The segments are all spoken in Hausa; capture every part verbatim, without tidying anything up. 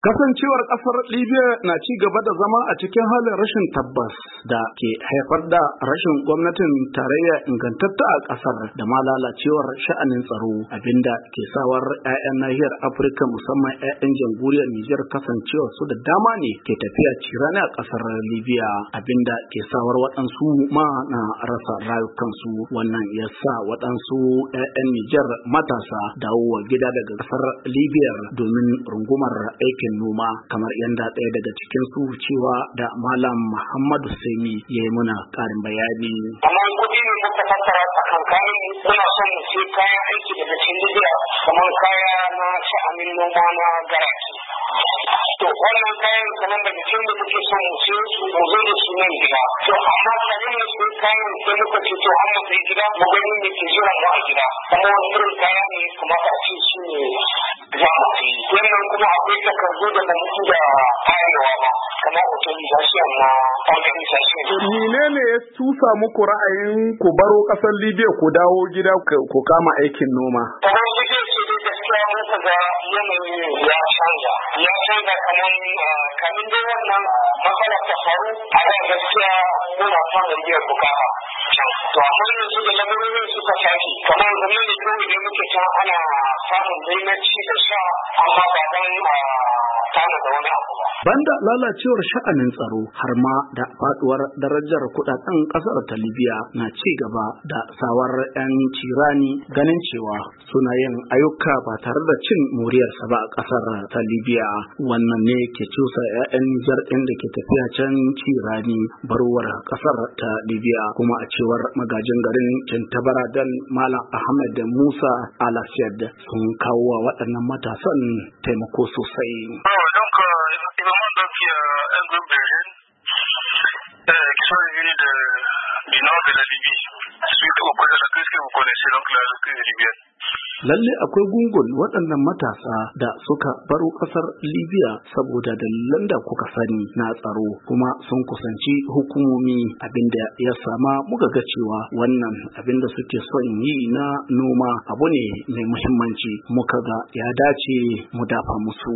Kasancewar ƙasar Libya na ci gaba da zama a cikin halin rashin tabbas da ke haifar da rashin gwamnatin tarayya ingantatta a ƙasar da ma lalacewar sha'anin tsaro, abinda ke sawar 'ya'yan nahiyar Afirka musamman 'ya'yan jamhuriyar Nijar kasancewa su da dama ne ke tafiya cirani a ƙasar Libya, abinda ke sawar waɗansu ma na rasa rayukansu. Wannan ya sa waɗansu 'ya'yan Nijar matasa dawowa gida daga ƙasar Libya domin rungumar aikin noma, kamar yadda ɗaya daga cikin su cewa da Malam Muhammadu Sani ya yi muna ƙarin bayani. Amma kuɗi ne muka tattara tsakankanin muna son mu sai kayan aiki daga cikin Libya kamar kaya na sha'anin noma na garaki. To wannan kayan kamar daga cikin da muke son mu sai su mu zo da su nan gida. To amma kamin mu sai kayan sai muka ce to an mu sai gida mu gani me ke jiran mu a gida. Kuma wani irin kaya ne kamata a ce su ne za mu fi. Wannan kuma akwai takardu da ba mu da karewa ba kamar authorization na organization. Menene ya tusa muku ra'ayin ku baro ƙasar Libya ku dawo gida ku kama aikin noma? Kamar Libya ce dai gaskiya muka ga yanayi ya canza. Ya canza kamar kamin dai wannan matsala ta faru a da gaskiya muna samun biyar bukata. To amma yanzu da lamarin suka tashi kamar zaman da kawai ne muke can ana samun dainaci da sha amma ba dan tana da wani abu ba. Banda lalacewar sha'anin tsaro har ma da faduwar darajar kudaden kasar ta Libya na ci gaba da sawar 'yan cirani ganin cewa suna yin ayyuka ba tare da cin moriyarsa ba a kasar ta Libya. Wannan ne ke cusa 'ya'yan Nijar ɗin da ke tafiya can cirani barwar kasar ta Libya, kuma a cewar magajin garin Cintabaradan Malam Ahmed Musa Alasiyad sun kawo wa waɗannan matasan taimako sosai. Lalle akwai gungun waɗannan matasa da suka baro ƙasar Libya saboda dalilan da kuka sani na tsaro, kuma sun kusanci hukumomi, abinda ya sama muka ga cewa wannan abinda suke son yi na noma abu ne mai muhimmanci, muka ga ya dace mu dafa musu.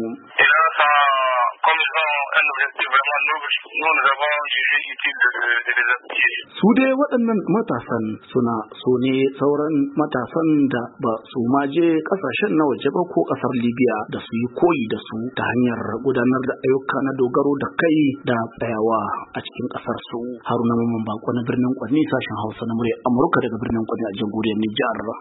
Su dai waɗannan matasan suna so ne sauran matasan da ba su maje ƙasashen na waje ba ko ƙasar Libya da su yi koyi da su ta hanyar gudanar da ayyuka na dogaro da kai da tsayawa a cikin ƙasar su. Haruna Mamman Bako na birnin Kwanni, sashen Hausa na murya Amurka daga birnin Kwanni a jamhuriyar Nijar.